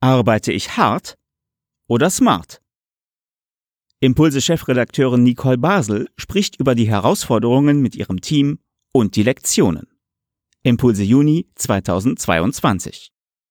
Arbeite ich hart oder smart? Impulse-Chefredakteurin Nicole Basel spricht über die Herausforderungen mit ihrem Team und die Lektionen. Impulse Juni 2022.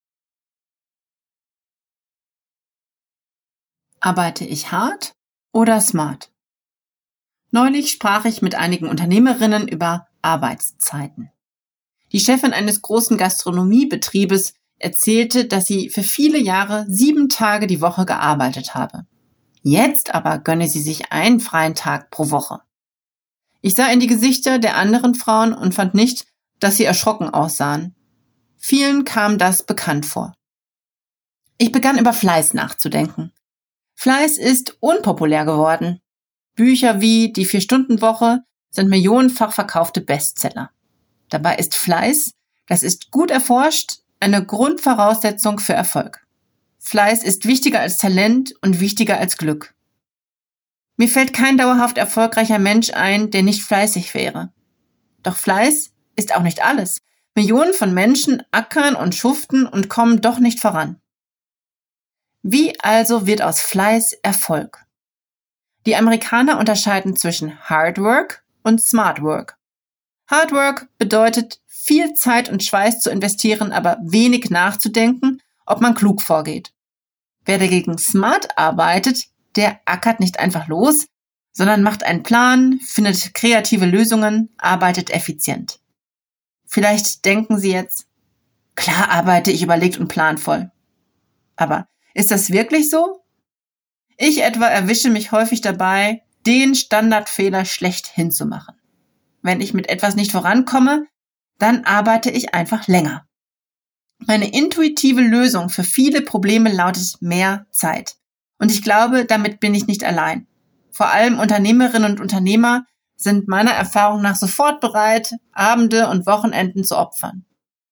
Arbeite ich hart oder smart? Neulich sprach ich mit einigen Unternehmerinnen über Arbeitszeiten. Die Chefin eines großen Gastronomiebetriebes erzählte, dass sie für viele Jahre 7 Tage die Woche gearbeitet habe. Jetzt aber gönne sie sich einen freien Tag pro Woche. Ich sah in die Gesichter der anderen Frauen und fand nicht, dass sie erschrocken aussahen. Vielen kam das bekannt vor. Ich begann über Fleiß nachzudenken. Fleiß ist unpopulär geworden. Bücher wie Die 4-Stunden-Woche sind millionenfach verkaufte Bestseller. Dabei ist Fleiß, das ist gut erforscht, eine Grundvoraussetzung für Erfolg. Fleiß ist wichtiger als Talent und wichtiger als Glück. Mir fällt kein dauerhaft erfolgreicher Mensch ein, der nicht fleißig wäre. Doch Fleiß ist auch nicht alles. Millionen von Menschen ackern und schuften und kommen doch nicht voran. Wie also wird aus Fleiß Erfolg? Die Amerikaner unterscheiden zwischen Hard Work und Smart Work. Hard Work bedeutet, viel Zeit und Schweiß zu investieren, aber wenig nachzudenken, ob man klug vorgeht. Wer dagegen smart arbeitet, der ackert nicht einfach los, sondern macht einen Plan, findet kreative Lösungen, arbeitet effizient. Vielleicht denken Sie jetzt, klar arbeite ich überlegt und planvoll. Aber ist das wirklich so? Ich etwa erwische mich häufig dabei, den Standardfehler schlechthin zu machen. Wenn ich mit etwas nicht vorankomme, dann arbeite ich einfach länger. Meine intuitive Lösung für viele Probleme lautet mehr Zeit. Und ich glaube, damit bin ich nicht allein. Vor allem Unternehmerinnen und Unternehmer sind meiner Erfahrung nach sofort bereit, Abende und Wochenenden zu opfern.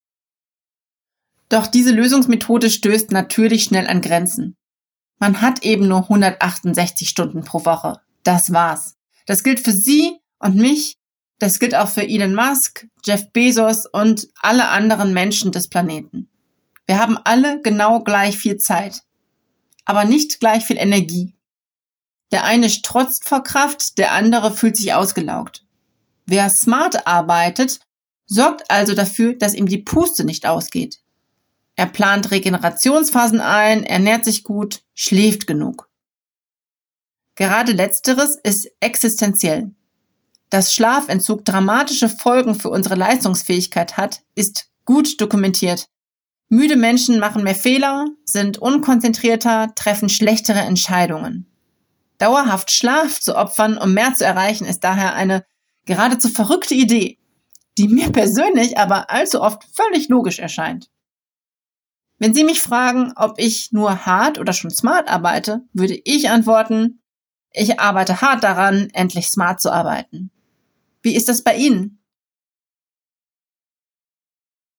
Doch diese Lösungsmethode stößt natürlich schnell an Grenzen. Man hat eben nur 168 Stunden pro Woche. Das war's. Das gilt für Sie und mich. Das gilt auch für Elon Musk, Jeff Bezos und alle anderen Menschen des Planeten. Wir haben alle genau gleich viel Zeit, aber nicht gleich viel Energie. Der eine strotzt vor Kraft, der andere fühlt sich ausgelaugt. Wer smart arbeitet, sorgt also dafür, dass ihm die Puste nicht ausgeht. Er plant Regenerationsphasen ein, ernährt sich gut, schläft genug. Gerade Letzteres ist existenziell. Dass Schlafentzug dramatische Folgen für unsere Leistungsfähigkeit hat, ist gut dokumentiert. Müde Menschen machen mehr Fehler, sind unkonzentrierter, treffen schlechtere Entscheidungen. Dauerhaft Schlaf zu opfern, um mehr zu erreichen, ist daher eine geradezu verrückte Idee, die mir persönlich aber allzu oft völlig logisch erscheint. Wenn Sie mich fragen, ob ich nur hart oder schon smart arbeite, würde ich antworten, ich arbeite hart daran, endlich smart zu arbeiten. Wie ist das bei Ihnen?